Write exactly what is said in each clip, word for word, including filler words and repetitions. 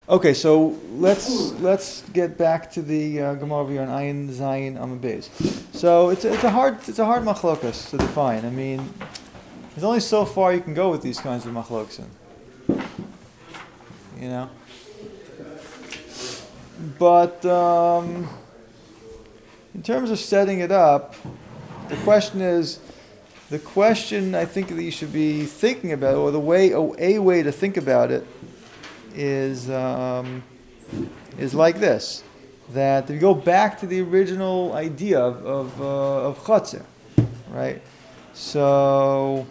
Okay, so let's let's get back to the uh, Gemara over here on Ayin Zayin Amud Beis. So it's a, it's a hard it's a hard machlokas to define. I mean, there's only so far you can go with these kinds of machlokas. You know, but um, in terms of setting it up, the question is the question I think that you should be thinking about, or the way a, a way to think about it. Is um, is like this, that if you go back to the original idea of of, uh, of chotzer, right? So,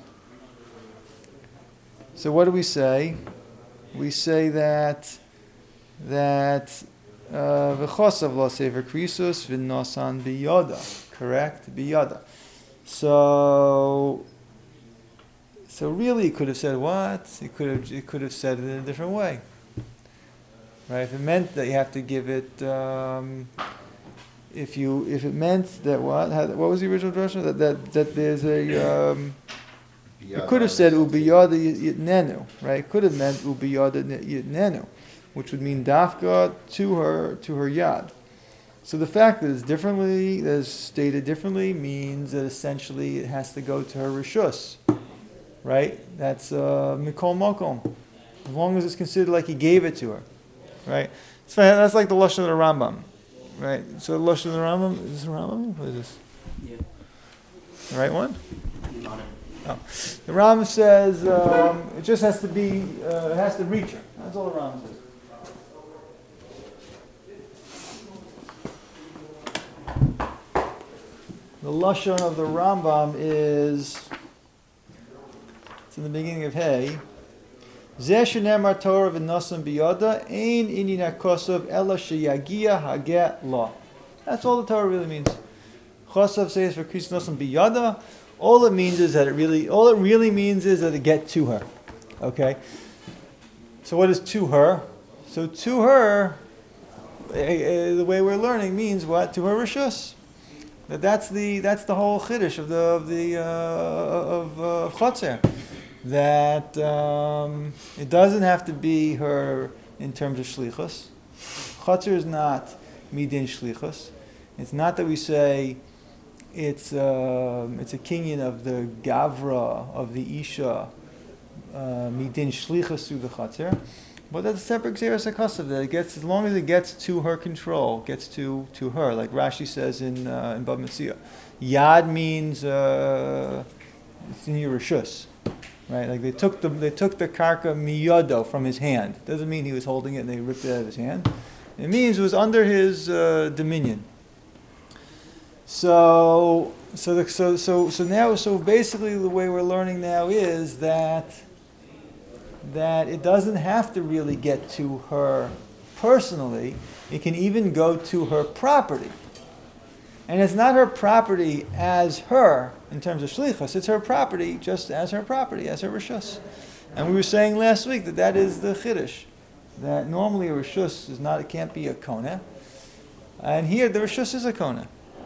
so what do we say? We say that that v'chosav lo sefer krisus v'nosan biyada, correct? Biyada. So. So really, he could have said what? He could have. He could have said it in a different way, right? If it meant that you have to give it, um, if you, if it meant that what? How, what was the original drasha? That that that there's a. Um, it could have said ubiyada yitnenu, right? It could have meant ubiyada yitnenu, which would mean dafka to her to her yad. So the fact that it's differently, that it's stated differently, means that essentially it has to go to her rishus. Right? That's mikol mokom. As long as it's considered like he gave it to her. Right? So that's like the Lashon of the Rambam. Right? So the Lashon of the Rambam, is this the Rambam? What is this? Yeah. The right one? Oh. The Rambam says um, it just has to be, uh, it has to reach her. That's all the Rambam says. The Lashon of the Rambam is... in the beginning of Hey, Zeh shenemar Torah v'nosan biyada ein inyan hakosov ela sheyagia haget la. That's all the Torah really means. Chosav says for krisus nosan biyada. All it means is that it really, all it really means is that it get to her. Okay. So what is to her? So to her, uh, uh, the way we're learning means what? To her rishus. That that's the that's the whole chiddush of the of the uh, of uh, of chotzer. That um, it doesn't have to be her in terms of shlichus. Chotzer is not midin shlichus. It's not that we say it's um, it's a kinyan of the gavra of the isha uh, midin shlichus through the chotzer, but that's a separate gzeras hakasav that it gets, as long as it gets to her control, gets to, to her, like Rashi says in uh, in Bava Metzia. Yad means uh, it's in your rishus. Right, like they took the they took the karka miyado from his hand. Doesn't mean he was holding it and they ripped it out of his hand. It means it was under his uh, dominion. So so the, so so so now so basically the way we're learning now is that that it doesn't have to really get to her personally. It can even go to her property. And it's not her property as her, in terms of shlichus, it's her property just as her property, as her rishus. And we were saying last week that that is the chiddush, that normally a rishus is not, it can't be a kona. And here the rishus is a kona.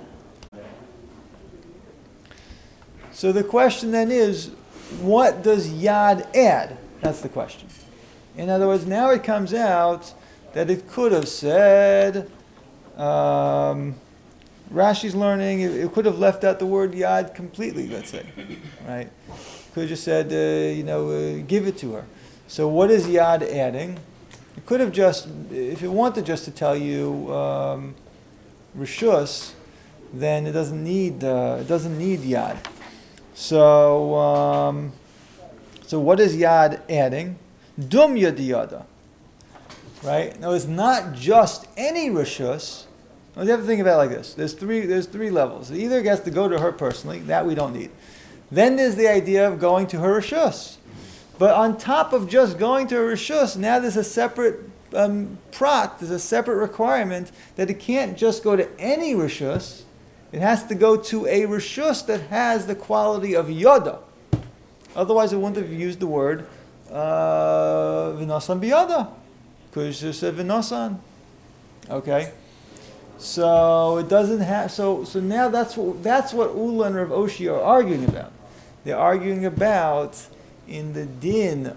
So the question then is, what does yad add? That's the question. In other words, now it comes out that it could have said, um, Rashi's learning, it, it could have left out the word yad completely, let's say, right? Could have just said, uh, you know, uh, give it to her. So what is yad adding? It could have just, if it wanted just to tell you um, rishus, then it doesn't need uh, it doesn't need yad. So um, so what is yad adding? Dum yadiyada, right? Now it's not just any rishus. Well, you have to think about it like this. There's three. There's three levels. It either gets to go to her personally, that we don't need. Then there's the idea of going to her rishus. But on top of just going to her rishus, now there's a separate um, prat. There's a separate requirement that it can't just go to any rishus. It has to go to a rishus that has the quality of yada. Otherwise, it wouldn't have used the word v'nasan biyada, because it just said v'nasan. Okay. So it doesn't have. So so now that's what that's what Ula and Rav Oshi are arguing about. They're arguing about in the din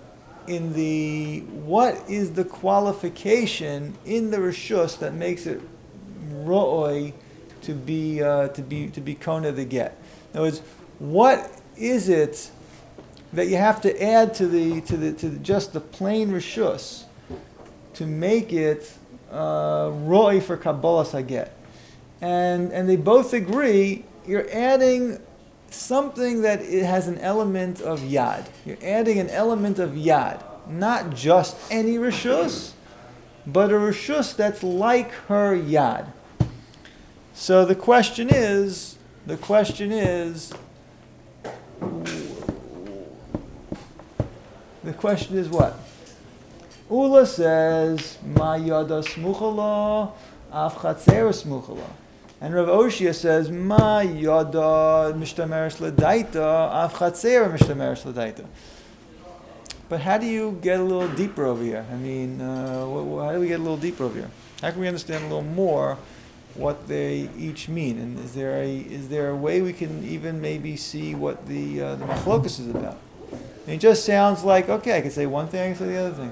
in the what is the qualification in the rishus that makes it ro'oi to be uh, to be to be kona the get. In other words, what is it that you have to add to the to the to the, just the plain rishus to make it uh, ro'oi for kabbalas haget? And and they both agree you're adding something that it has an element of yad. You're adding an element of yad, not just any rishus, but a rishus that's like her yad. So the question is, the question is, the question is what? Ula says, Ma yada smuchala, af chatzera smuchala. And Rav Oshia says, Ma yada mishtameres l'daita, af chatzera mishtameres l'daita. But how do you get a little deeper over here? I mean, uh, wh- wh- how do we get a little deeper over here? How can we understand a little more what they each mean? And is there a is there a way we can even maybe see what the uh, the machlokus is about? And it just sounds like, okay, I can say one thing, I can say the other thing.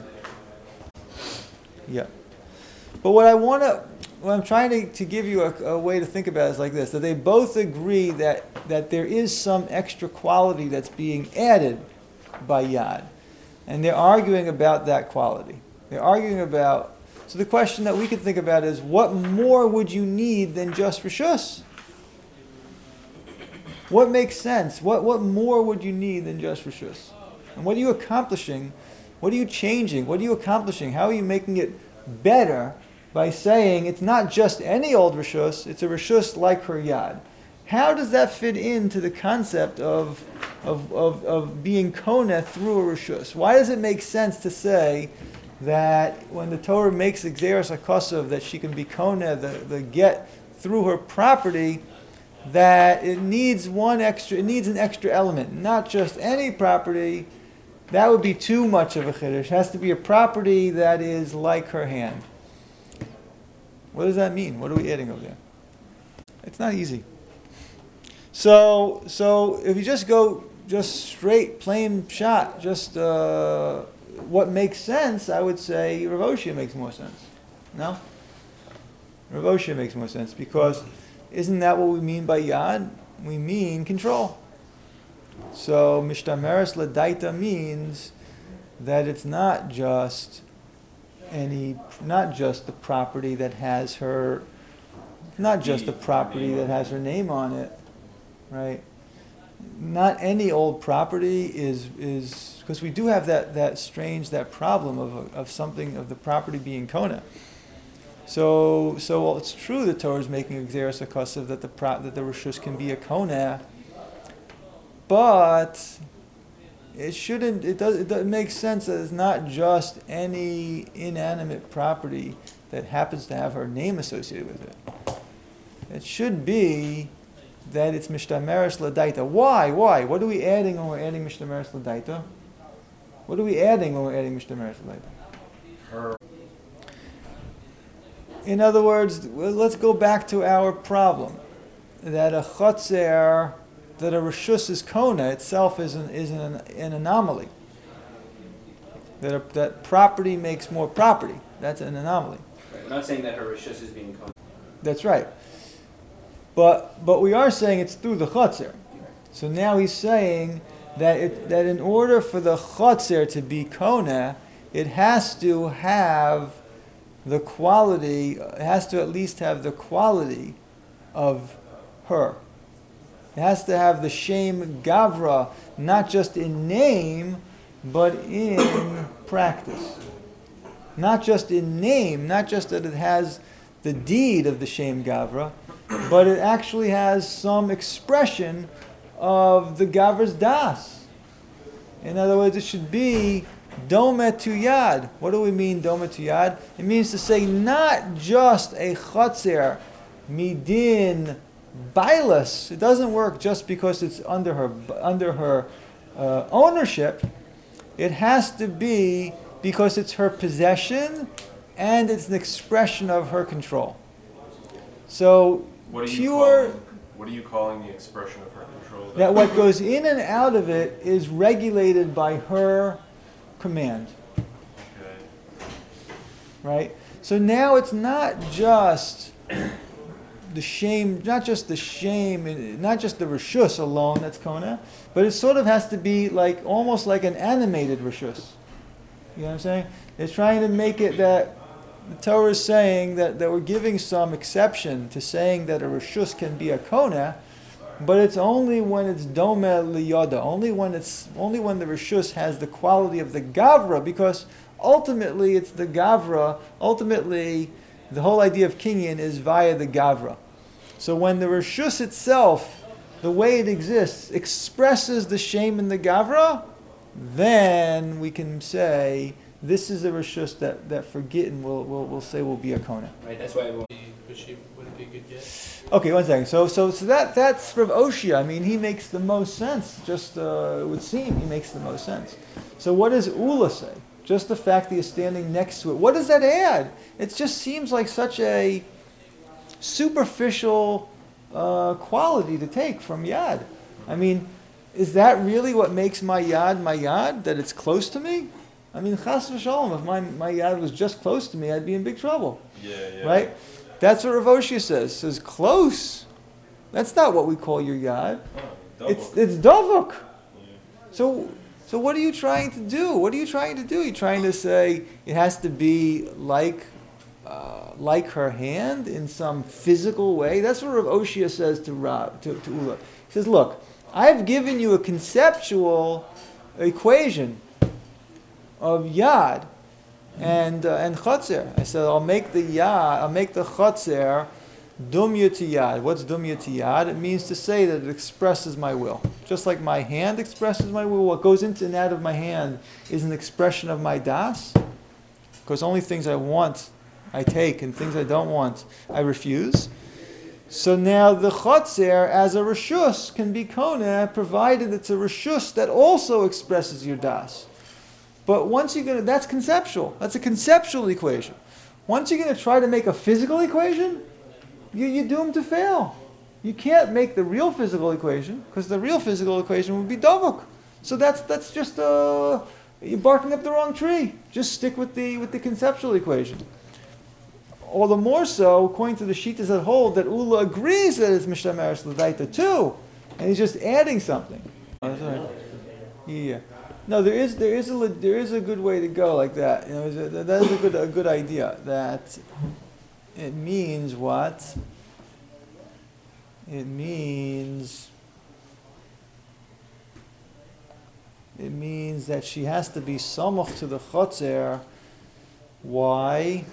Yeah. But what I want to, what I'm trying to, to give you a, a way to think about it is like this, that they both agree that, that there is some extra quality that's being added by Yad. And they're arguing about that quality. They're arguing about, so the question that we could think about is, what more would you need than just Rishus? What makes sense? What, what more would you need than just Rishus? And what are you accomplishing? What are you changing? What are you accomplishing? How are you making it better by saying it's not just any old Rishus, it's a Rishus like her Yad? How does that fit into the concept of, of, of, of being Kona through a Rishus? Why does it make sense to say that when the Torah makes Xeris HaKosov, that she can be Kona, the, the get through her property, that it needs one extra, it needs an extra element, not just any property. That would be too much of a chiddush. It has to be a property that is like her hand. What does that mean? What are we adding over there? It's not easy. So, so if you just go just straight, plain shot, just uh, what makes sense, I would say Rav Oshia makes more sense. No? Rav Oshia makes more sense because isn't that what we mean by yad? We mean control. So mishtameres l'daita means that it's not just any, not just the property that has her, not just the property that has her name on it, right? Not any old property is is because we do have that that strange that problem of of something of the property being kona. So so well, it's true the Torah is making a Xeris HaKosov that the pro, that the rishus can be a kona. But it shouldn't. It does. It, does, it makes sense that it's not just any inanimate property that happens to have her name associated with it. It should be that it's mishtameres l'daita. Why? Why? What are we adding when we're adding mishtameres l'daita? What are we adding when we're adding mishtameres l'daita? Her. In other words, let's go back to our problem that a chotzer. That a rishus is kona itself is an is an, an anomaly. That a, that property makes more property. That's an anomaly. Right. We're not saying that her rishus is being kona. That's right. But but we are saying it's through the chotzer. So now he's saying that it, that in order for the chotzer to be kona, it has to have the quality. It has to at least have the quality of her. It has to have the shem gavra, not just in name, but in practice. Not just in name, not just that it has the deed of the shem gavra, but it actually has some expression of the gavra's das. In other words, it should be domet tu yad. What do we mean domet tu yad? It means to say not just a chotzer midin Bailas, it doesn't work just because it's under her under her uh, ownership. It has to be because it's her possession and it's an expression of her control. So What are you pure. calling, what are you calling the expression of her control? That what goes in and out of it is regulated by her command. Okay. Right? So now it's not just the shame, not just the shame, not just the rishus alone that's kona, but it sort of has to be like almost like an animated rishus. You know what I'm saying? They're trying to make it that the Torah is saying that, that we're giving some exception to saying that a rishus can be a kona, but it's only when it's dome liyoda, only when it's only when the rishus has the quality of the gavra, because ultimately it's the gavra. Ultimately, the whole idea of kinyan is via the gavra. So when the rishus itself, the way it exists, expresses the shame in the gavra, then we can say this is a rishus that that for gittin we'll, we'll we'll say will be a kona. Right, that's why everyone. But she wouldn't be a good get. Okay, one second. So, so, so that that's Rav Oshia. I mean, he makes the most sense. Just uh, it would seem he makes the most sense. So, what does Ula say? Just the fact that he's standing next to it. What does that add? It just seems like such a superficial uh, quality to take from yad. I mean, is that really what makes my yad my yad? That it's close to me? I mean, chas v'shalom. If my my yad was just close to me, I'd be in big trouble. Yeah, yeah. Right? That's what Rav Oshia says. Says close. That's not what we call your yad. Oh, It's double. it's davuk. Yeah. So so what are you trying to do? What are you trying to do? You're trying to say it has to be like uh, like her hand in some physical way. That's what Rav Oshia says to Rav to, to Ula. He says, look, I've given you a conceptual equation of yad and uh, and chotzer. I said I'll make the yad, I'll make the chotzer dumya to yad. What's dumya to yad? It means to say that it expresses my will. Just like my hand expresses my will, what goes into and out of my hand is an expression of my das. Because only things I want I take, and things I don't want I refuse. So now the chotzer as a rishus can be kona, provided it's a rishus that also expresses your das. But once you're going to, that's conceptual. That's a conceptual equation. Once you're going to try to make a physical equation, you, you're doomed to fail. You can't make the real physical equation, because the real physical equation would be davuk. So that's that's just, uh, you're barking up the wrong tree. Just stick with the with the conceptual equation. All the more so, according to the Shittas that hold, that Ula agrees that it's Mishtameres L'daita too, and he's just adding something. Oh, that's all right. Yeah. No, there is there is a le- there is a good way to go like that. You know, is a- that is a good a good idea. That it means what? It means it means that she has to be samach to the chotzer. Why?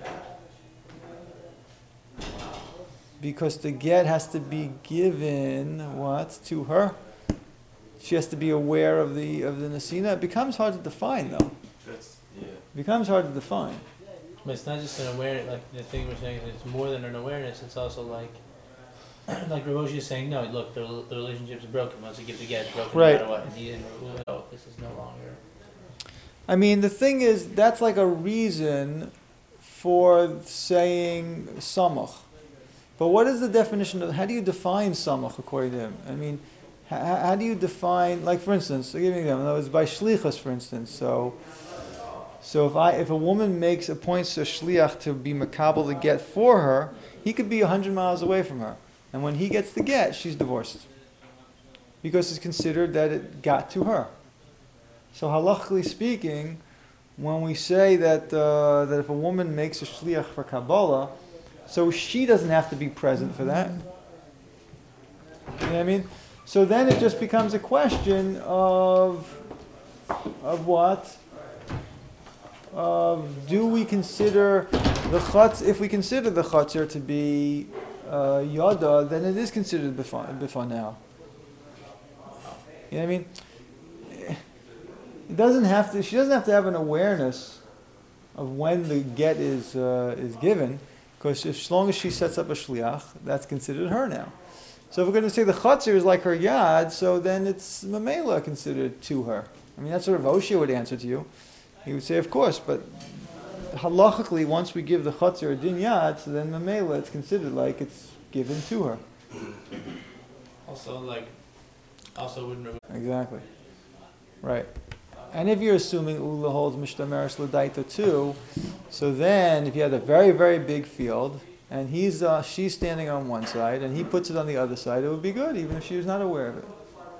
Because the get has to be given what to her. She has to be aware of the of the nesina. It becomes hard to define, though. That's, yeah. It becomes hard to define. But it's not just an awareness, like the thing we're saying, is it's more than an awareness, it's also like, like Rav Oshia is saying, no, look, the, the relationship's broken. Once you give the get, it's broken Right. no matter what. And he didn't, oh, this is no longer. I mean, the thing is, that's like a reason for saying samach. But what is the definition of, how do you define samach according to him? I mean, how, how do you define, like for instance, I'll give you an example. That was by shlichus, for instance. So, so if I, if a woman makes appoints a shliach to be makabel the get for her, he could be a hundred miles away from her, and when he gets the get, she's divorced, because it's considered that it got to her. So halachically speaking, when we say that uh, that if a woman makes a shliach for Kabbalah, so she doesn't have to be present for that. You know what I mean? So then it just becomes a question of of what? Of do we consider the chutz? If we consider the chutzir to be uh, yada, then it is considered bifan bifan now. You know what I mean? It doesn't have to. She doesn't have to have an awareness of when the get is uh, is given, because if, as long as she sets up a shliach, that's considered her now. So if we're going to say the chutzir is like her yad, so then it's mamela considered to her. I mean, that's what Rav Oshia would answer to you. He would say, of course, but halachically, once we give the chutzir a din yad, so then mamela it's considered like it's given to her. Also, like, also wouldn't. Exactly. Right. And if you're assuming Ula holds Mishtameres L'daita too, so then if you had a very, very big field, and he's uh, she's standing on one side, and he puts it on the other side, it would be good, even if she was not aware of it.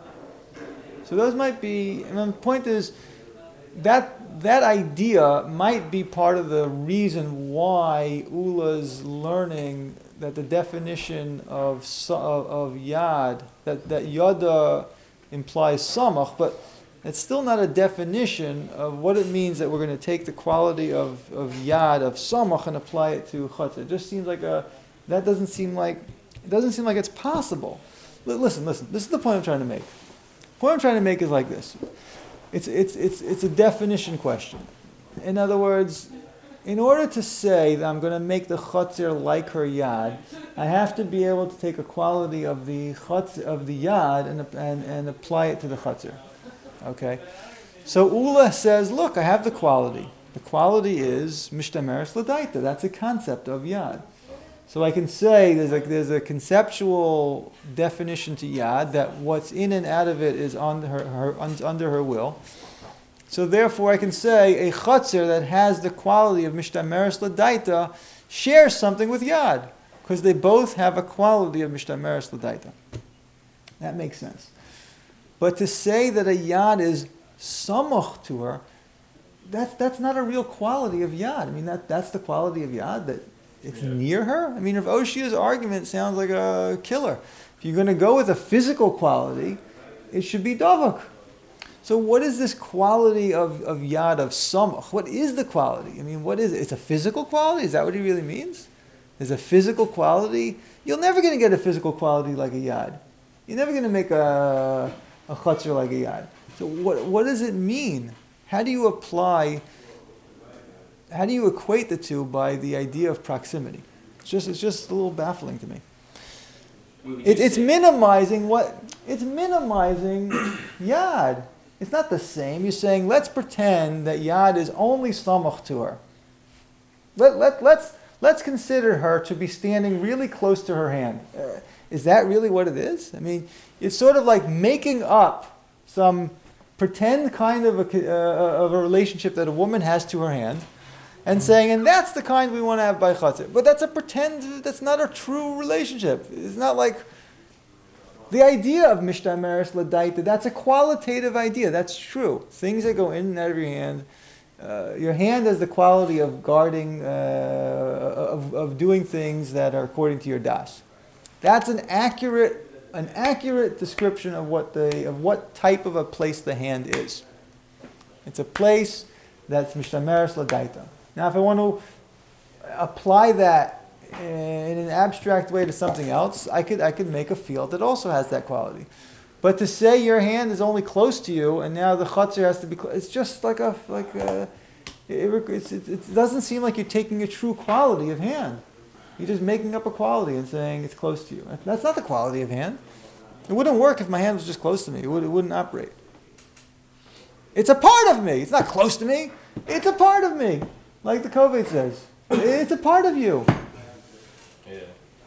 So those might be, and the point is, that that idea might be part of the reason why Ula's learning that the definition of of, of yad, that, that yada implies samach, but it's still not a definition of what it means that we're going to take the quality of, of yad, of samach, and apply it to chatzah. It just seems like a, that doesn't seem like, it doesn't seem like it's possible. L- listen, listen, this is the point I'm trying to make. The point I'm trying to make is like this. It's, it's, it's, it's a definition question. In other words, in order to say that I'm going to make the chatzir like her yad, I have to be able to take a quality of the chatz, of the yad and, and, and apply it to the chatzir. Okay? So Ula says, look, I have the quality. The quality is mishtameres l'daita. That's a concept of yad. So I can say there's a, there's a conceptual definition to yad that what's in and out of it is on her, her, under her will. So therefore I can say a chatzir that has the quality of mishtameres l'daita shares something with yad, because they both have a quality of mishtameres l'daita. That makes sense. But to say that a yad is samach to her, that's, that's not a real quality of yad. I mean, that, that's the quality of yad, that it's yeah. near her. I mean, if Oshia's argument sounds like a killer, if you're going to go with a physical quality, it should be davak. So what is this quality of, of yad, of samach? What is the quality? I mean, what is it? It's a physical quality? Is that what he really means? There's a physical quality? You're never going to get a physical quality like a yad. You're never going to make a, a chatzir like a yad. So what, what does it mean? How do you apply... How do you equate the two by the idea of proximity? It's just it's just a little baffling to me. It, it's minimizing what it's minimizing yad. It's not the same. You're saying let's pretend that yad is only samach to her. Let let let's let's consider her to be standing really close to her hand. Uh, is that really what it is? I mean, it's sort of like making up some pretend kind of a uh, of a relationship that a woman has to her hand. And saying, and that's the kind we want to have by chatzir. But that's a pretend, that's not a true relationship. It's not like, the idea of mishtameres l'daita, that's a qualitative idea, that's true. Things that go in and out of your hand, uh, your hand has the quality of guarding, uh, of, of doing things that are according to your das. That's an accurate, an accurate description of what the, of what type of a place the hand is. It's a place that's mishtameres l'daita. Now, if I want to apply that in an abstract way to something else, I could I could make a field that also has that quality. But to say your hand is only close to you, and now the chatzir has to be close, it's just like a like a, it, it's, it, it doesn't seem like you're taking a true quality of hand. You're just making up a quality and saying it's close to you. That's not the quality of hand. It wouldn't work if my hand was just close to me. It, would, it wouldn't operate. It's a part of me. It's not close to me. It's a part of me. Like the Kovet says, it's a part of you. Yeah.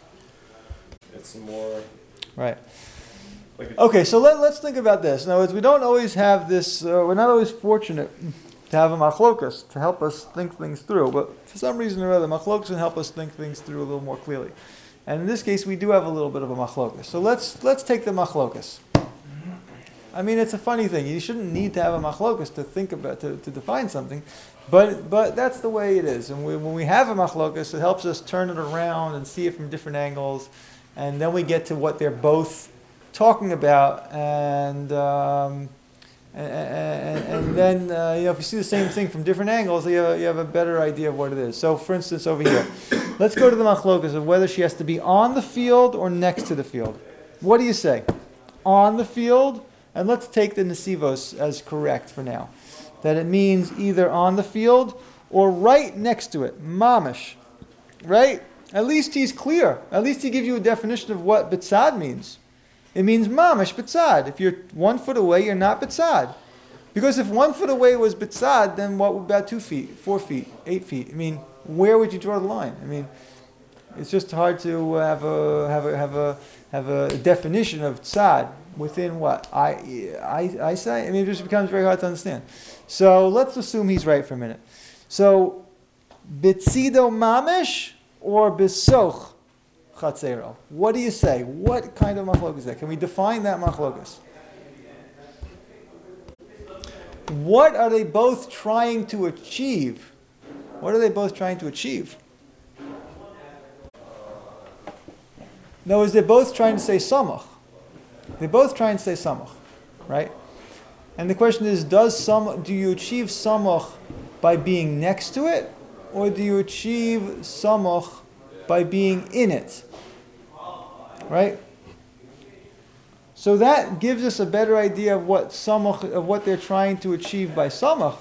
It's more... Right. Like Okay, so let, let's think about this. In other words, we don't always have this, uh, we're not always fortunate to have a machlokas to help us think things through, but for some reason or other, machlokas can help us think things through a little more clearly. And in this case, we do have a little bit of a machlokas. So let's let's take the machlokas. I mean, it's a funny thing. You shouldn't need to have a machlokas to think about, to, to define something. But but that's the way it is. And we, when we have a machlokas, it helps us turn it around and see it from different angles. And then we get to what they're both talking about. And um, and, and, and then uh, you know, if you see the same thing from different angles, you have, you have a better idea of what it is. So for instance, over here, let's go to the machlokas of whether she has to be on the field or next to the field. What do you say? On the field? And let's take the nesivos as correct for now. That it means either on the field or right next to it. Mamish. Right? At least he's clear. At least he gives you a definition of what bitzad means. It means mamish bitzad. If you're one foot away, you're not bitzad. Because if one foot away was bitzad, then what about two feet, four feet, eight feet? I mean, where would you draw the line? I mean, it's just hard to have a have a have a have a definition of tzad. within what? I, I, eyesight? I mean, it just becomes very hard to understand. So let's assume he's right for a minute. So, bitzido mamish or bisoch chatzero? What do you say? What kind of machlokas is that? Can we define that machlokas? What are they both trying to achieve? What are they both trying to achieve? No, is they're both trying to say samach. They're both trying to say samach, right? And the question is, does sam do you achieve samach by being next to it, or do you achieve samach by being in it? Right? So that gives us a better idea of what samach, of what they're trying to achieve by samach.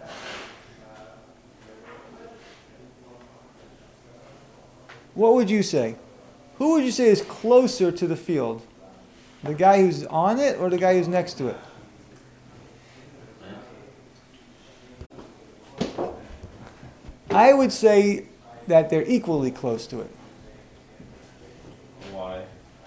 What would you say? Who would you say is closer to the field? The guy who's on it or the guy who's next to it? I would say that they're equally close to it. Why?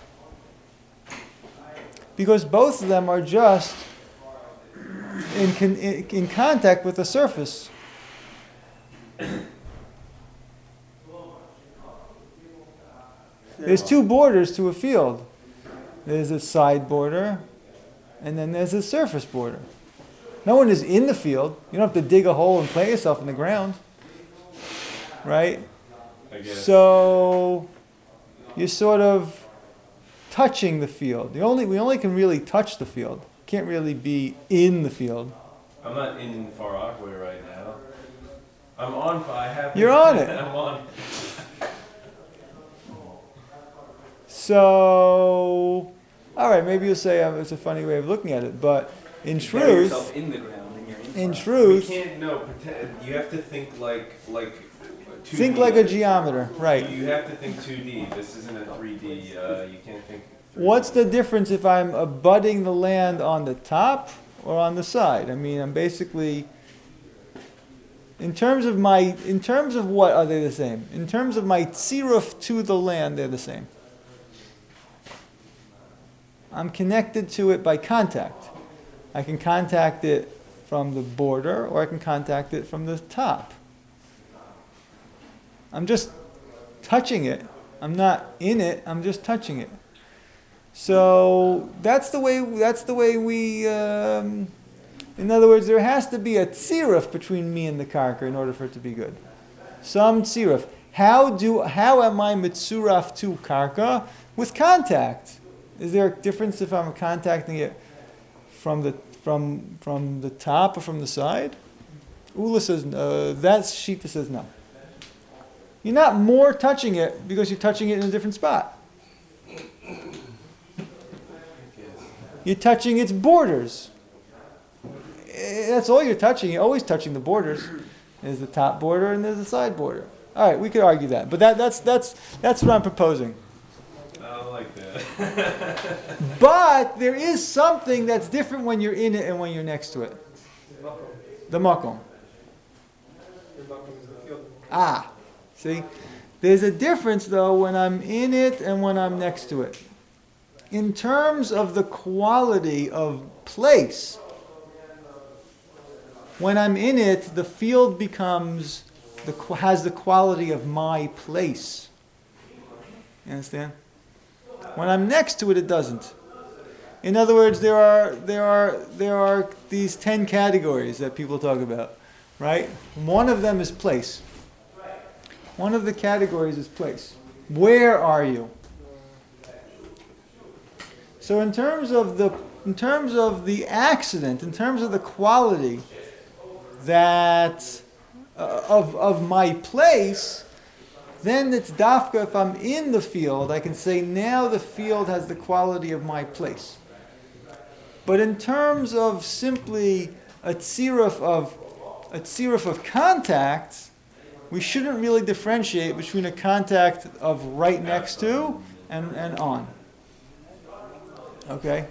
Because both of them are just in, con- in, in contact with the surface. There's two borders to a field. There's a side border, and then there's a surface border. No one is in the field. You don't have to dig a hole and plant yourself in the ground. Right? I guess. So you're sort of touching the field. The only we only can really touch the field. Can't really be in the field. I'm not in Far Rockaway right now. I'm on. I have. You're on it. I'm on. So, all right, maybe you'll say um, it's a funny way of looking at it, but in You bury yourself truth, in the ground and you're in. in front. truth, You can't. No. Pretend. You have to think like like. two D. think like a geometer, right? You have to think two D. This isn't a three D. Uh, you can't think. three D. What's the difference if I'm abutting the land on the top or on the side? I mean, I'm basically, in terms of my, in terms of what are they the same? In terms of my tziruf to the land, they're the same. I'm connected to it by contact. I can contact it from the border or I can contact it from the top. I'm just touching it. I'm not in it, I'm just touching it. So that's the way, that's the way we, um, in other words, there has to be a tziruf between me and the karka in order for it to be good. Some tziruf. How do, how am I mitzuraf to karka? With contact. Is there a difference if I'm contacting it from the from from the top or from the side? Ula says uh, that Shita says no. You're not more touching it because you're touching it in a different spot. You're touching its borders. Eh, That's all you're touching. You're always touching the borders. There's the top border and there's the side border. All right, we could argue that, but that, that's that's that's what I'm proposing. I don't like that. But there is something that's different when you're in it and when you're next to it. The makom. Ah, see? There's a difference though when I'm in it and when I'm next to it. In terms of the quality of place, when I'm in it, the field becomes, the, has the quality of my place. You understand? When I'm next to it, it doesn't. In other words, there are there are there are these ten categories that people talk about, right? One of them is place. One of the categories is place. Where are you? So in terms of the in terms of the accident, in terms of the quality that uh, of of my place, then it's dafka, if I'm in the field, I can say now the field has the quality of my place. But in terms of simply a tziruf of a tziruf of contact, we shouldn't really differentiate between a contact of right next to and, and on. Okay?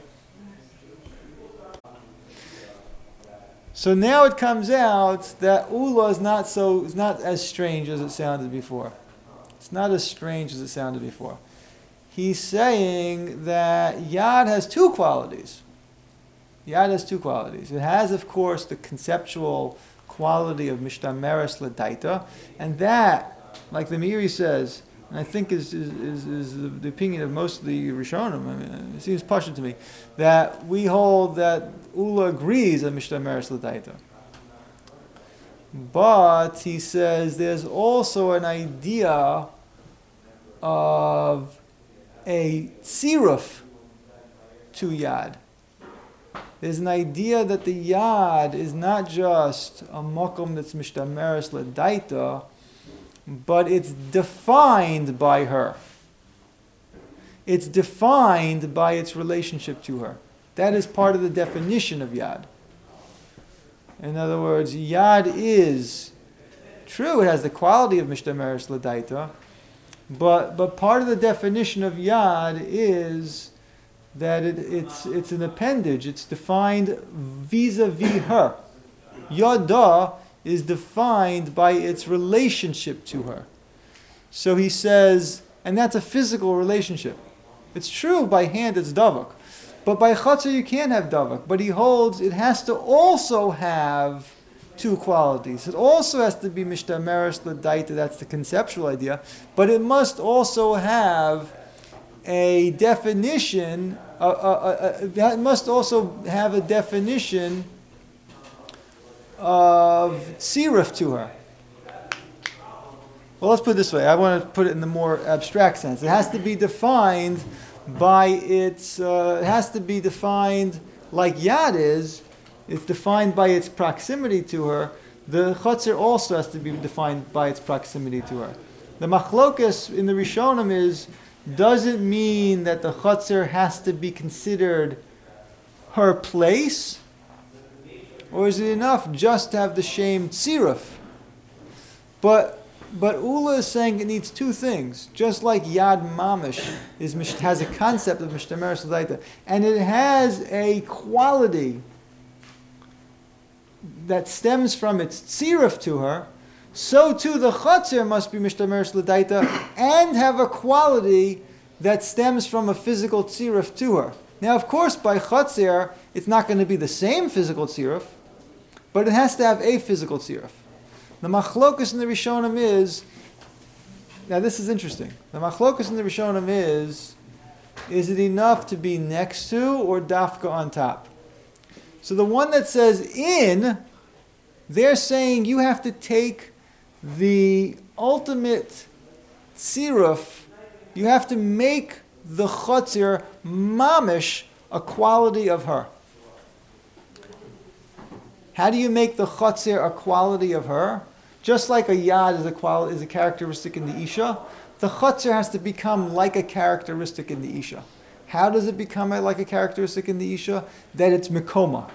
So now it comes out that Ula is not so is not as strange as it sounded before. It's not as strange as it sounded before. he's saying that Yad has two qualities. Yad has two qualities. It has, of course, the conceptual quality of Mishtameres L'Daita, and that, like the Meiri says, and I think is is, is, is the, the opinion of most of the Rishonim, I mean, it seems pashut to me, that we hold that Ula agrees on Mishtameres L'Daita. But he says there's also an idea of a tziruf to Yad. There's an idea that the Yad is not just a makom that's Mishtameres L'Daita, but it's defined by her. It's defined by its relationship to her. That is part of the definition of Yad. In other words, Yad is true, it has the quality of Mishtameres L'Daita, but but part of the definition of Yad is that it, it's it's an appendage. It's defined vis-a-vis her. Yada is defined by its relationship to her. So he says, and that's a physical relationship. It's true, by hand it's davak. But by chatzar you can't have davak. But he holds it has to also have two qualities. It also has to be mishtameres l'daita, that's the conceptual idea. But it must also have a definition, uh, uh, uh, that must also have a definition of tziruf to her. Well, let's put it this way. I want to put it in the more abstract sense. It has to be defined by its, uh, it has to be defined like Yad is. It's defined by its proximity to her. The Chatzir also has to be defined by its proximity to her. The machlokas in the Rishonim is, doesn't mean that the Chatzir has to be considered her place, or is it enough just to have the shame tziruf? But But Ula is saying it needs two things. Just like Yad Mamish is, has a concept of Mishtameres L'Daita, and it has a quality that stems from its tziruf to her, so too the Chatzir must be Mishtameres L'Daita and have a quality that stems from a physical tziruf to her. Now, of course, by Chatzir, it's not going to be the same physical tziruf, but it has to have a physical tziruf. The machlokus in the Rishonim is, now this is interesting. The machlokus in the Rishonim is, is it enough to be next to or dafka on top? So the one that says in, they're saying you have to take the ultimate tziruf, you have to make the chatzir mamish a quality of her. How do you make the chatzir a quality of her? Just like a yad is a quality, is a characteristic in the isha, the chatzir has to become like a characteristic in the isha. How does it become a, like a characteristic in the isha? That it's mikoma.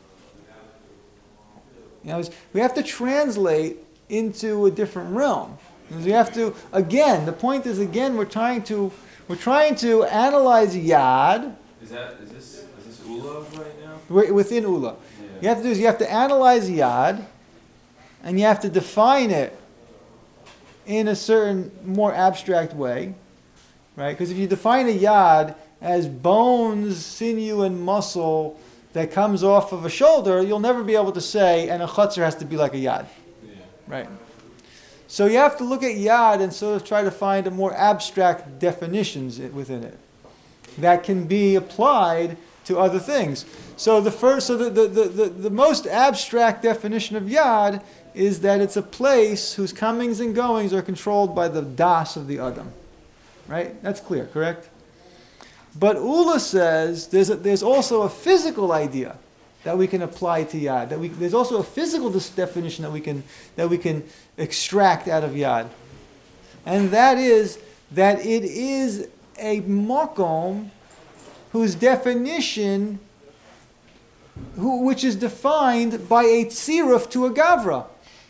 You know, we have to translate into a different realm. We have to, again, the point is, again, we're trying to, we're trying to analyze yad. Is that is this is this Ula right now? We're within Ula. Yeah. You have to do is you have to analyze yad, and you have to define it in a certain more abstract way, right? Because if you define a yad as bones, sinew, and muscle that comes off of a shoulder, you'll never be able to say, and a chatzir has to be like a yad, Yeah. right? So you have to look at yad and sort of try to find a more abstract definitions within it that can be applied to other things. So the first, so the, the, the, the, the most abstract definition of yad is that it's a place whose comings and goings are controlled by the das of the Adam. Right? That's clear, correct? But Ula says there's a, there's also a physical idea that we can apply to yad. That we, there's also a physical dis- definition that we can that we can extract out of yad, and that is that it is a makom whose definition, who, which is defined by a tziruf to a gavra.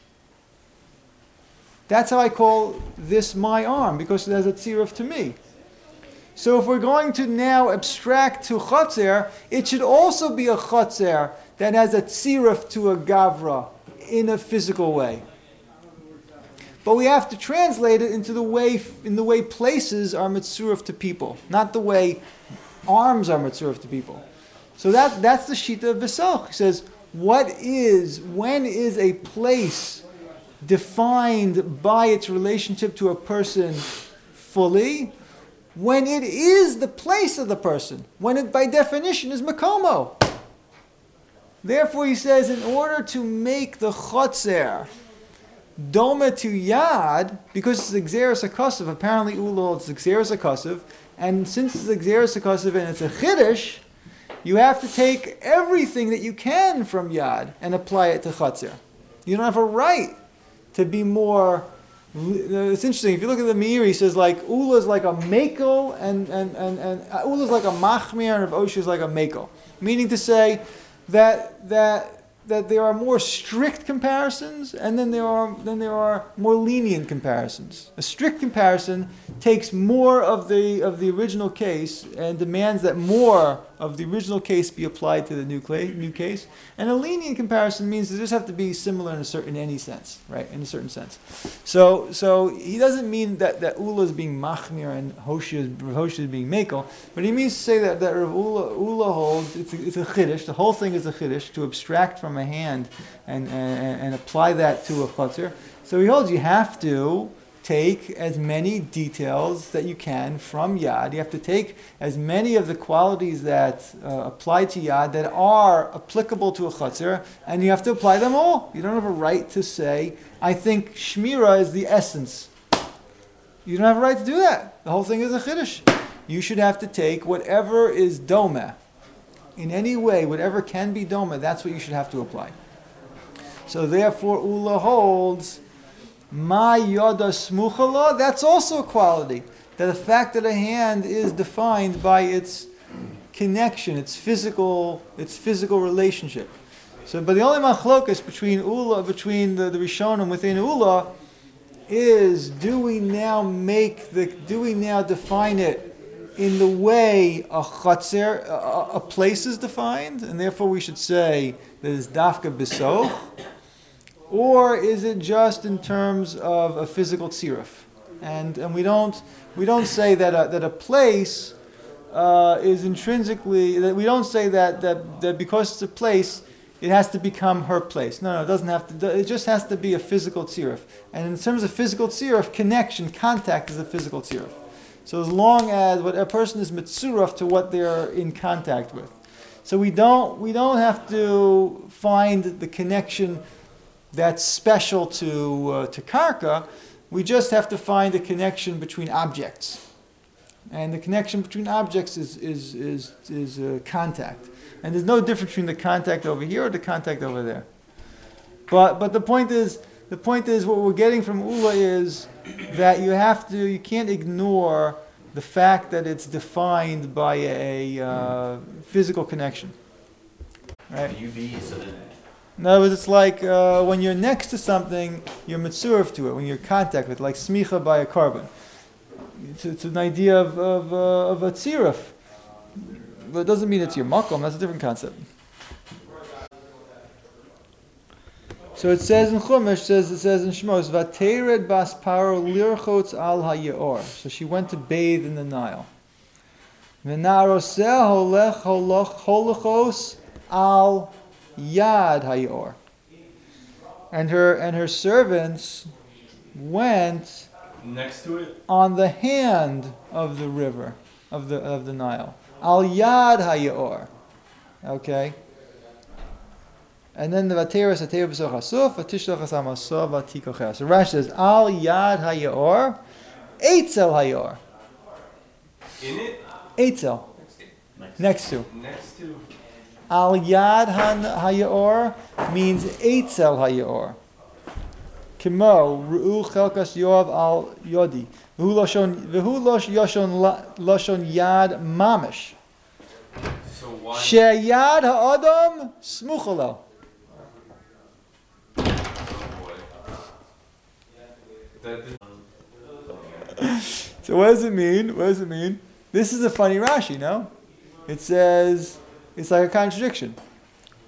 That's how I call this my arm, because it has a tziruf to me. So if we're going to now abstract to chatzir, it should also be a chatzir that has a tziruf to a gavra in a physical way. but we have to translate it into the way in the way places are mitzuruf to people, not the way arms are mitzuruf to people. So that that's the shita of Besoch. He says, what is when is a place defined by its relationship to a person fully? When it is the place of the person, when it by definition is makomo. Therefore, he says, in order to make the chotzer doma to yad, because it's xeris akosiv, apparently ulol it's xeris akosiv, and since it's xeris akosiv and it's a chiddush, you have to take everything that you can from yad and apply it to chotzer. You don't have a right to be more. It's interesting. If you look at the Meir, he says like ula is like a makel, and and and and uh, ula is like a machmir, and Rav Osher is like a makel. Meaning to say that that that there are more strict comparisons, and then there are then there are more lenient comparisons. A strict comparison takes more of the of the original case and demands that more of the original case be applied to the new cla- new case. And a lenient comparison means they just have to be similar in a certain in any sense, right? In a certain sense. So so he doesn't mean that, that Ula is being machmir and Hoshia is, Hoshia is being mekel, but he means to say that that Rav Ula, Ula holds it's a, it's a chiddush. The whole thing is a chiddush to abstract from a hand and and, and apply that to a chotzer. So he holds you have to take as many details that you can from Yad. You have to take as many of the qualities that uh, apply to Yad that are applicable to a Chatzir, and you have to apply them all. You don't have a right to say, I think Shmira is the essence. You don't have a right to do that. The whole thing is a Chiddush. You should have to take whatever is Doma. In any way, whatever can be Doma, that's what you should have to apply. So therefore, Ula holds Ma yoda smuchala, that's also a quality. That the fact that a hand is defined by its connection, its physical, its physical relationship. So, but the only machlokas between Ula, between the, the Rishonim within Ula, is do we now make the, do we now define it in the way a chatzer, a, a place is defined, and therefore we should say that it's dafka besoch. Or is it just in terms of a physical tziruf? And and we don't we don't say that a, that a place uh, is intrinsically, that we don't say that, that that because it's a place it has to become her place. No, no, it doesn't have to. It just has to be a physical tziruf. And in terms of physical tziruf, connection, contact is a physical tziruf. So as long as what a person is mitzuraf to what they're in contact with, so we don't we don't have to find the connection that's special to uh, to karka. We just have to find a connection between objects, and the connection between objects is is is is uh, contact. And there's no difference between the contact over here or the contact over there. But but the point is the point is what we're getting from Ula is that you have to you can't ignore the fact that it's defined by a uh, physical connection. Right? U V, so that In other words, it's like uh, when you're next to something, you're mitzurv to it. When you're in contact with it, like smicha by a carbon. It's, it's an idea of of, uh, of a tziruf. But it doesn't mean it's your makom. That's a different concept. So it says in Chumash, says it says in Shmos, Vatered bas paro lirchotz al hayor. So she went to bathe in the Nile. V'naroseh holech holachos al Yad Hayor. And her and her servants went next to it on the hand of the river, of the of the Nile. Al Yad Hayor. Okay. And then the Vateris Vateris B'soch Hasuf, Vatishlach Hasam Hasov, Vatikocher. So Rashi says, Al Yad Hayor, Eitzel Hayor. in it Eitzel. Next to. next to Al Yad Hayor means Eitzel Hayor. Kimo Ru'u Chelkas Yoav Al Yodi. V'hu Lashon Lashon Yad Mamish. so why Sheyad Ha'adam Smuchalo. oh boy. That is, So what does it mean? What does it mean? This is a funny Rashi, no? It says it's like a contradiction.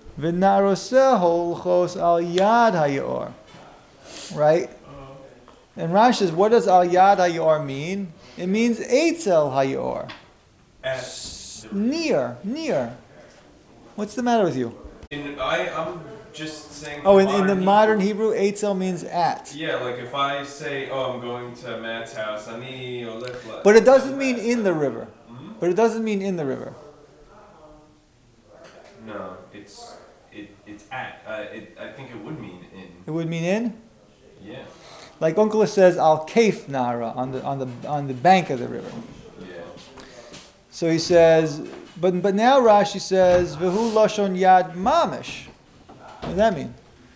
V'naroseh holchos al yad hayor. Right? And Rashi says, what does al yad hayor mean? It means eitzel hayor. At Near, near. What's the matter with you? in, I, I'm just saying. Oh, in, in the modern modern Hebrew, eitzel means at. Yeah, like if I say, oh, I'm going to Matt's house, ani olech le- But it doesn't mean in the river. Hmm? But it doesn't mean in the river. No, it's it it's at. Uh, it, I think it would mean in. It would mean in. Yeah. Like Uncle says, al kaif nara, on the on the on the bank of the river. Yeah. So he says, but but now Rashi says, v'hu lashon yad mamish. What does that mean?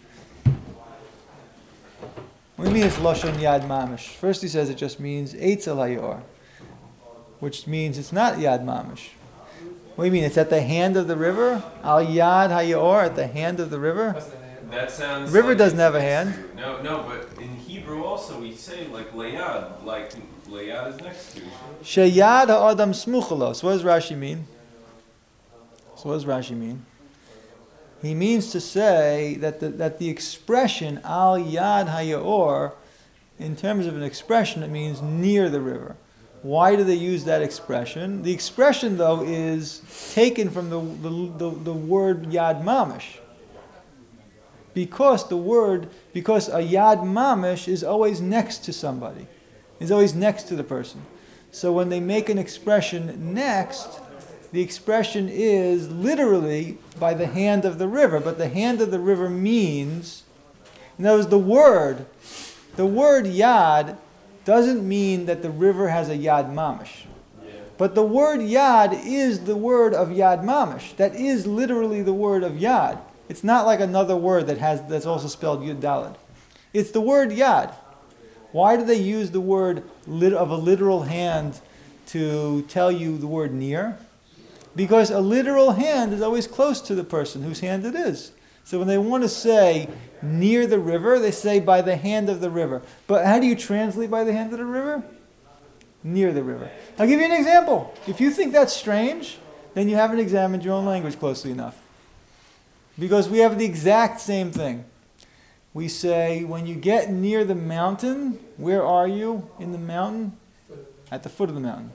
What do you mean it's lashon yad mamish? First he says it just means eitzel hayor, which means it's not yad mamish. What do you mean? It's at the hand of the river? Al yad hayor, at the hand of the river? That sounds. River like doesn't it's have a next hand. to. No, no, but in Hebrew also we say like layad, like layad is next to. Sheyad ha'adam smuchalos. What does Rashi mean? So what does Rashi mean? He means to say that the, that the expression al yad hayor, in terms of an expression, it means near the river. Why do they use that expression? The expression, though, is taken from the, the, the, the word yad mamish. Because the word, because a yad mamish is always next to somebody, is always next to the person. So when they make an expression next, the expression is literally by the hand of the river. But the hand of the river means, in other words, the word, the word yad doesn't mean that the river has a yad mamish. Yeah. But the word yad is the word of yad mamish. That is literally the word of yad. It's not like another word that has that's also spelled yud daled. It's the word yad. Why do they use the word lit, of a literal hand to tell you the word near? Because a literal hand is always close to the person whose hand it is. So when they want to say near the river, they say by the hand of the river. But how do you translate by the hand of the river? Near the river. I'll give you an example. If you think that's strange, then you haven't examined your own language closely enough. Because we have the exact same thing. We say, when you get near the mountain, where are you in the mountain? At the foot of the mountain.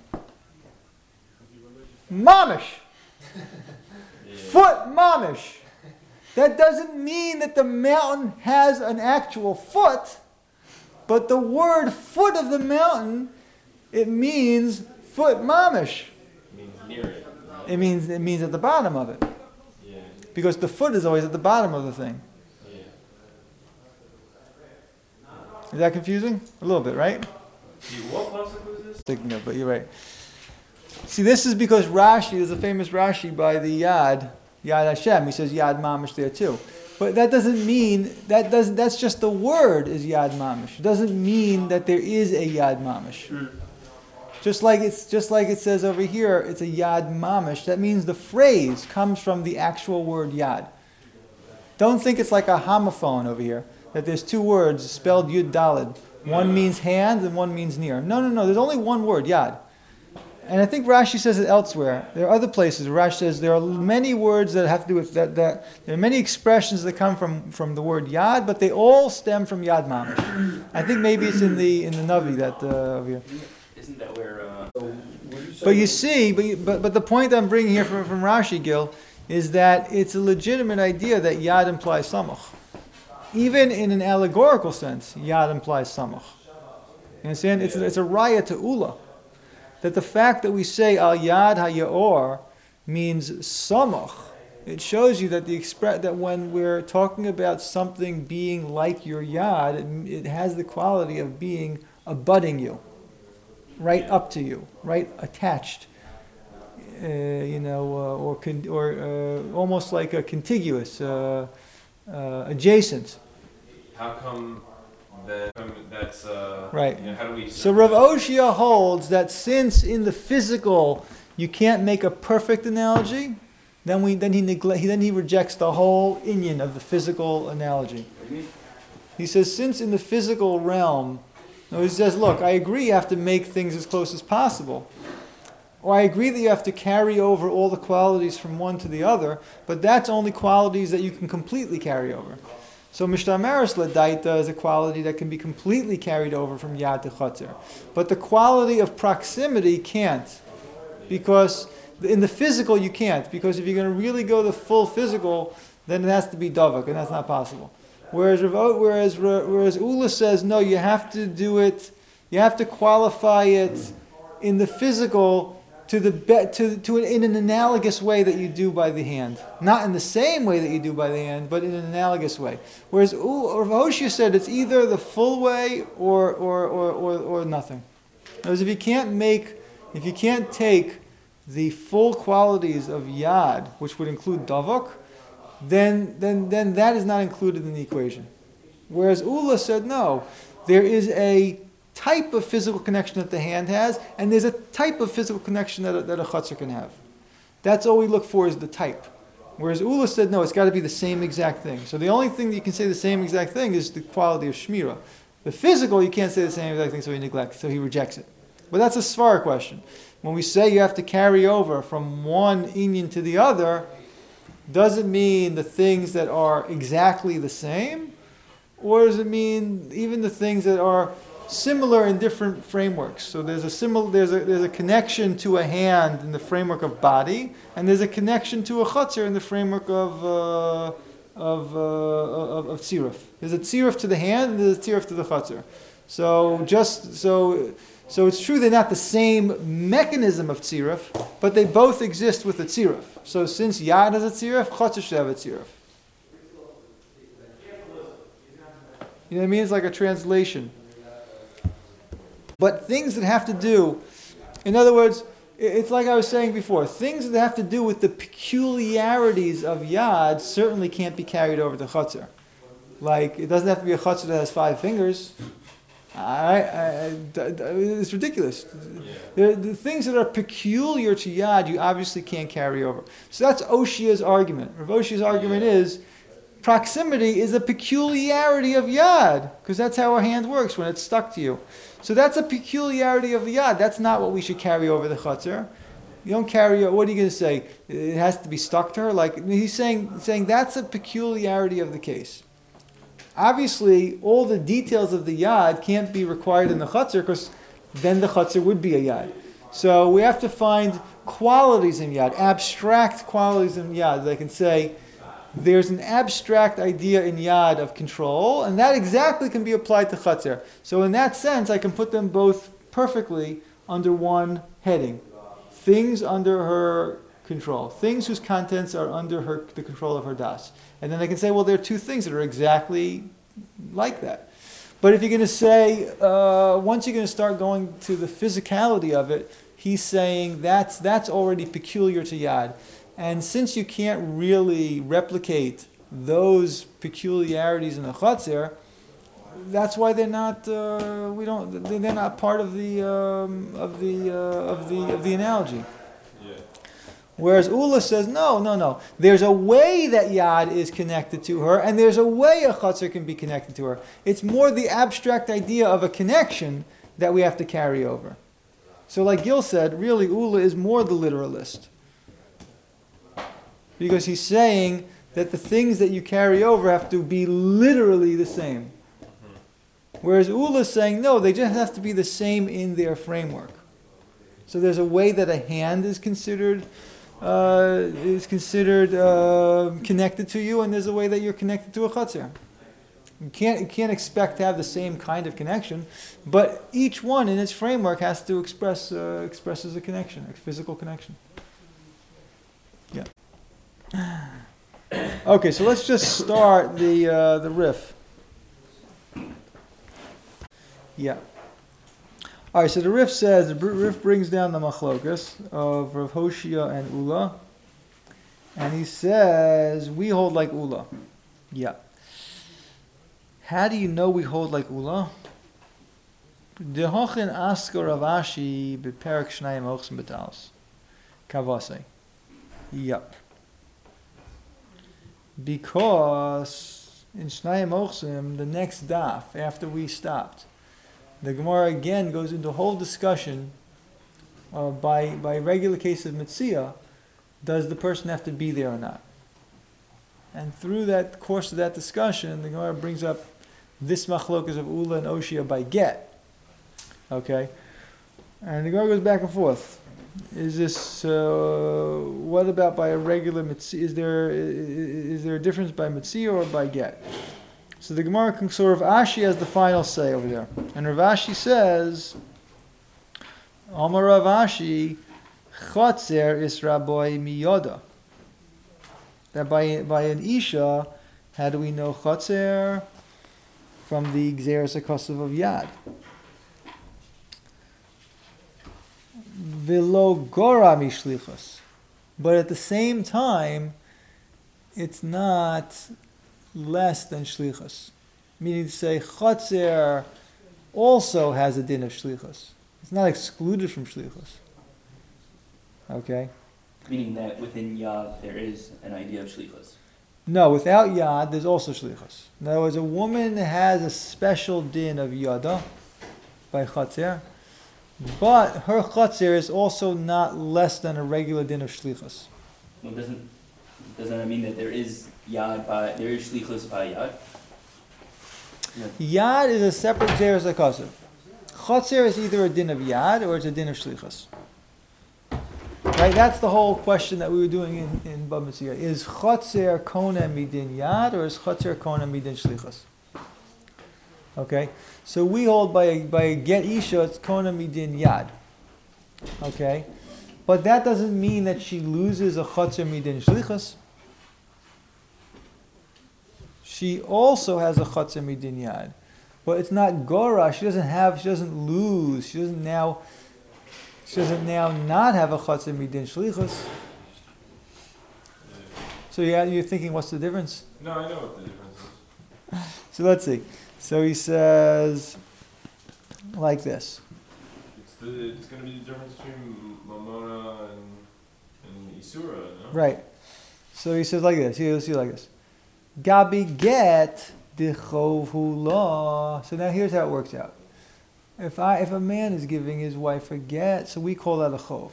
Mamish! Foot mamish! That doesn't mean that the mountain has an actual foot, but the word foot of the mountain, it means foot mamish. It means near it. It means, it means at the bottom of it. Yeah. Because the foot is always at the bottom of the thing. Yeah. Is that confusing? A little bit, right? See, what pasuk was this? Thinking of, but you're right. See, this is because Rashi, there's a famous Rashi by the Yad, Yad Hashem. He says Yad Mamish there too. But that doesn't mean, that doesn't, that's just the word is Yad Mamish. It doesn't mean that there is a Yad Mamish. Mm. Just like it's just like it says over here, it's a Yad Mamish. That means the phrase comes from the actual word Yad. Don't think it's like a homophone over here, that there's two words spelled Yud Dalid. One No. means hand and one means near. No, no, no. There's only one word, Yad. And I think Rashi says it elsewhere. There are other places where Rashi says there are many words that have to do with that. that there are many expressions that come from, from the word Yad, but they all stem from Yad Mamish. I think maybe it's in the in the Navi that uh, over here. Isn't that where? Uh, But you see, but, you, but but the point I'm bringing here from, from Rashi, Gil, is that it's a legitimate idea that Yad implies Samach. Even in an allegorical sense, Yad implies Samach. You understand? It's, it's a raya to Ula. That the fact that we say Al Yad HaYaor means Samach, it shows you that the expre- that when we're talking about something being like your Yad, it, it has the quality of being abutting you, right up to you, right attached, uh, you know, uh, or con- or uh, almost like a contiguous, uh, uh, adjacent. How come then that's uh Right. You know, how do we So Rav Oshia holds that since in the physical you can't make a perfect analogy, then we then he neglect he then he rejects the whole inyan of the physical analogy. He says since in the physical realm, no, he says, look, I agree you have to make things as close as possible. Or I agree that you have to carry over all the qualities from one to the other, but that's only qualities that you can completely carry over. So Mishtameres Ladaita is a quality that can be completely carried over from Yad to Chatzir. But the quality of proximity can't. Because in the physical you can't. Because if you're going to really go the full physical, then it has to be Davak, and that's not possible. Whereas whereas whereas Ula says, no, you have to do it, you have to qualify it in the physical to the be, to to an, in an analogous way that you do by the hand, not in the same way that you do by the hand, but in an analogous way. Whereas Rav Hoshia said it's either the full way or or or or, or nothing. Because if you can't make, if you can't take the full qualities of yad, which would include davak, then then then that is not included in the equation. Whereas Ula said no, there is a type of physical connection that the hand has, and there's a type of physical connection that a, that a chutzner can have. That's all we look for is the type. Whereas Ula said, no, it's got to be the same exact thing. So the only thing that you can say the same exact thing is the quality of shmira. The physical, you can't say the same exact thing, so he neglects, so he rejects it. But that's a svara question. When we say you have to carry over from one inyan to the other, does it mean the things that are exactly the same? Or does it mean even the things that are similar in different frameworks? So there's a similar, there's a there's a connection to a hand in the framework of body, and there's a connection to a chutzner in the framework of uh, of, uh, of of tziruf. There's a tziruf to the hand, and there's a tziruf to the chutzner. So just so so it's true they're not the same mechanism of tziruf, but they both exist with a tziruf. So since yad has a tziruf, chutzner should have a tziruf. You know what I mean? It's like a translation. But things that have to do, in other words, it's like I was saying before, things that have to do with the peculiarities of Yad certainly can't be carried over to Chatzar. Like, it doesn't have to be a Chatzar that has five fingers. I, I, I, it's ridiculous. Yeah. The, the things that are peculiar to Yad, you obviously can't carry over. So that's Oshia's argument. Rav Oshia's argument is, proximity is a peculiarity of Yad, because that's how our hand works when it's stuck to you. So that's a peculiarity of the yad. That's not what we should carry over the chutzner. You don't carry. What are you going to say? It has to be stuck to her. Like he's saying, saying that's a peculiarity of the case. Obviously, all the details of the yad can't be required in the chutzner, because then the chutzner would be a yad. So we have to find qualities in yad, abstract qualities in yad. They can say there's an abstract idea in yad of control, and that exactly can be applied to chatzir. So in that sense, I can put them both perfectly under one heading. Things under her control. Things whose contents are under her the control of her das. And then I can say, well, there are two things that are exactly like that. But if you're going to say, uh, once you're going to start going to the physicality of it, he's saying that's that's already peculiar to yad. And since you can't really replicate those peculiarities in a chatzir, that's why they're not. Uh, we don't. They're not part of the um, of the uh, of the of the analogy. Yeah. Whereas Ula says, no, no, no. There's a way that yad is connected to her, and there's a way a chatzir can be connected to her. It's more the abstract idea of a connection that we have to carry over. So, like Gil said, really Ula is more the literalist. Because he's saying that the things that you carry over have to be literally the same. Whereas Ula is saying, no, they just have to be the same in their framework. So there's a way that a hand is considered uh, is considered uh, connected to you, and there's a way that you're connected to a chatzir. You can't, you can't expect to have the same kind of connection, but each one in its framework has to express uh, expresses a connection, a physical connection. Yeah. Okay, so let's just start the uh, the riff. Yeah. All right, so the riff says the riff brings down the machlokas of Rav Hoshia and Ula, and he says we hold like Ula. Yeah. How do you know we hold like Ula? Dehochin askar Rav Ashi beperak shnayim ochsim betalos kavase. Yep. Because in Shnayim Ochsim, the next daf, after we stopped, the Gemara again goes into a whole discussion uh, by, by regular case of Mitzia, does the person have to be there or not? And through that course of that discussion, the Gemara brings up this machlokas of Ula and Oshia by get. Okay? And the Gemara goes back and forth. Is this, uh, what about by a regular mitzvah? Is there, is there a difference by mitzvah or by get? So the Gemara can sort of, Rav Ashi has the final say over there. And Rav Ashi says, Amar Rav Ashi, Chotzer is Rabbi miyoda. That by, by an Isha, how do we know Chotzer? From the Gzeres HaKosav of Yad. Velo gora mishlichus. But at the same time, it's not less than shlichus. Meaning to say, Chotzer also has a din of shlichus. It's not excluded from shlichus. Okay? Meaning that within Yad there is an idea of shlichus. No, without Yad, there's also shlichus. In other words, a woman has a special din of Yada by Chotzer, but her Chotzer is also not less than a regular din of shlichus. Well, doesn't doesn't that mean that there is Yad by there is shlichus by Yad? Yad is a separate Gzeres HaKosav. Chotzer is either a din of Yad or it's a din of shlichus. Right, that's the whole question that we were doing in, in Bava Metzia. Is Chotzer Kona Midin Yad or is Chotzer Kona Midin Shlichus? Okay, so we hold by a, by a Get Isha, it's Kona Midin Yad. Okay, but that doesn't mean that she loses a Chotzer Midin Shlichus. She also has a Chotzer Midin Yad. But it's not Gora, she doesn't have, she doesn't lose, she doesn't now... She doesn't now not have a chotzer midin shlichus. So yeah, you're thinking, what's the difference? No, I know what the difference is. So let's see. So he says like this. It's the it's going to be the difference between Mamona and, and Isura, no? Right. So he says like this. Here, let's see like this. Gabi get dichov hula. So now here's how it works out. If I if a man is giving his wife a get, so we call that a chov.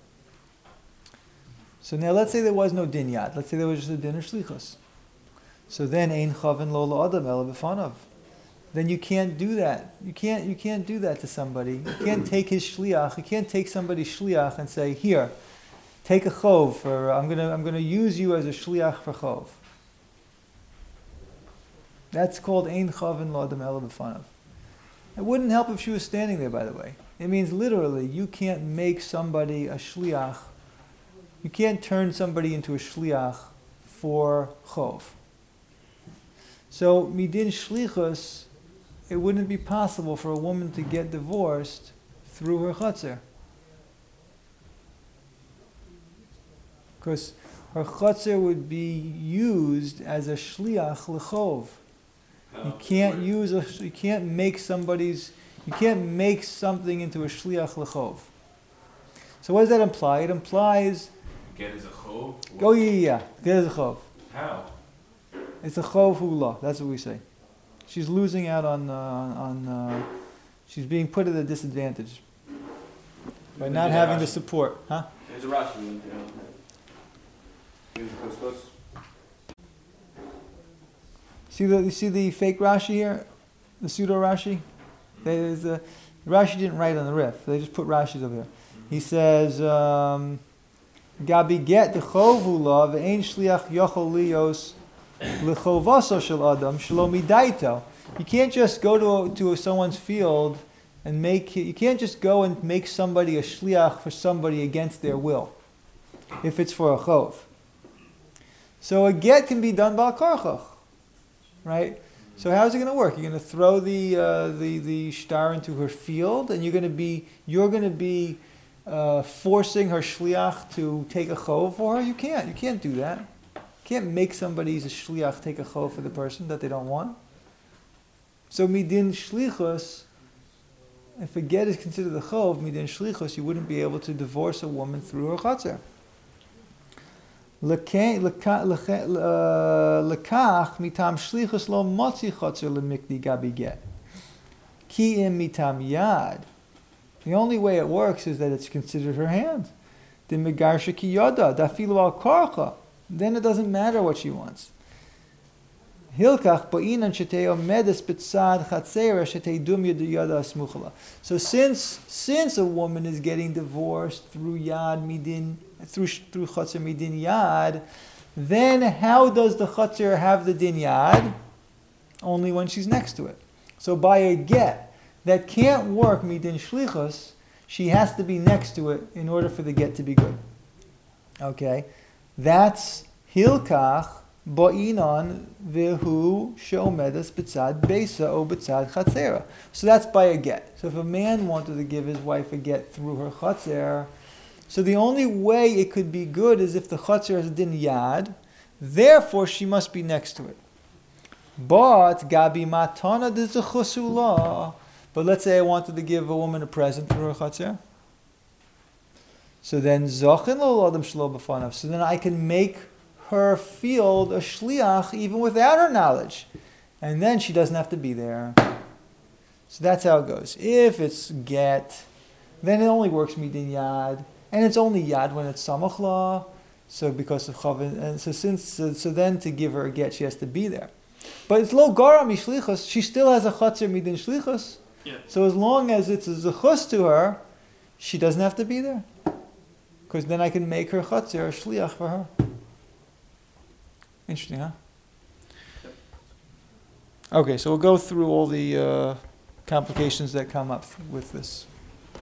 So now let's say there was no din yad. Let's say there was just a din of shlichus. So then ein chavin lo la'adam ela b'fanav. Then you can't do that. You can't you can't do that to somebody. You can't take his shliach. You can't take somebody's shliach and say, here, take a chov for I'm gonna I'm gonna use you as a shliach for chov. That's called ein chavin lo adam ela b'fanav. It wouldn't help if she was standing there, by the way. It means literally, you can't make somebody a shliach. You can't turn somebody into a shliach for chov. So, midin shlichus, it wouldn't be possible for a woman to get divorced through her chotzer. Because her chotzer would be used as a shliach l'chov. You can't use a, you can't make somebody's, you can't make something into a shliach l'chov. So what does that imply? It implies... Get is a chov? Oh yeah, yeah, get is a chov. How? It's a chov hula, that's what we say. She's losing out on, uh, on uh, she's being put at a disadvantage by not having the support. Huh? There's a Rashi we went through. Here's the Kostos. See the you see the fake Rashi here, the pseudo Rashi. There's a, Rashi didn't write on the riff. They just put Rashis over here. He says, um, "Gabi get the chovula ve'ein shliach yochol lios lechovaso shel adam shelo midaito." You can't just go to a, to someone's field and make. You can't just go and make somebody a shliach for somebody against their will, if it's for a chov. So a get can be done by a karchach. Right? So how's it going to work? You're going to throw the uh, the the shtar into her field, and you're going to be you're going to be uh, forcing her shliach to take a chov for her. You can't. You can't do that. You can't make somebody's a shliach take a chov for the person that they don't want. So midin shlichus, if a get is considered a chov, midin shlichus, you wouldn't be able to divorce a woman through her chotzer. Lekach mitam shlichus lo motzi chotzer lemikdi gabi get. Ki im mitam yad. The only way it works is that it's considered her hand. The megarsha ki yoda dafilu al karcha. Then it doesn't matter what she wants. Hilkach ba'inan shetei omedes b'tzad chatzera shetei dum yada asmuchala. So since since a woman is getting divorced through yad midin through through chatzir midin yad, then how does the chatzir have the din yad? Only when she's next to it. So by a get that can't work midin shlichus, she has to be next to it in order for the get to be good. Okay, that's hilkach ba'inan vehu she'omedes b'tzad beisa o b'tzad chatzera. So that's by a get. So if a man wanted to give his wife a get through her chatzer, so the only way it could be good is if the chatzer has din yad, therefore she must be next to it. But gabi matana d'zechusula. But let's say I wanted to give a woman a present through her chatzer. So then zachin lo adam shlo b'fanav. So then I can make her field a shliach even without her knowledge, and then she doesn't have to be there. So that's how it goes. If it's get, then it only works midin yad, and it's only yad when it's samachla. So because of chavin, and so since so, so then to give her a get, she has to be there. But it's lo gara mishlichus. She still has a chatzir midin shlichus. Yeah. So as long as it's a zechus to her, she doesn't have to be there, because then I can make her chatzir a shliach for her. Interesting, huh? Okay, so we'll go through all the uh, complications that come up with this.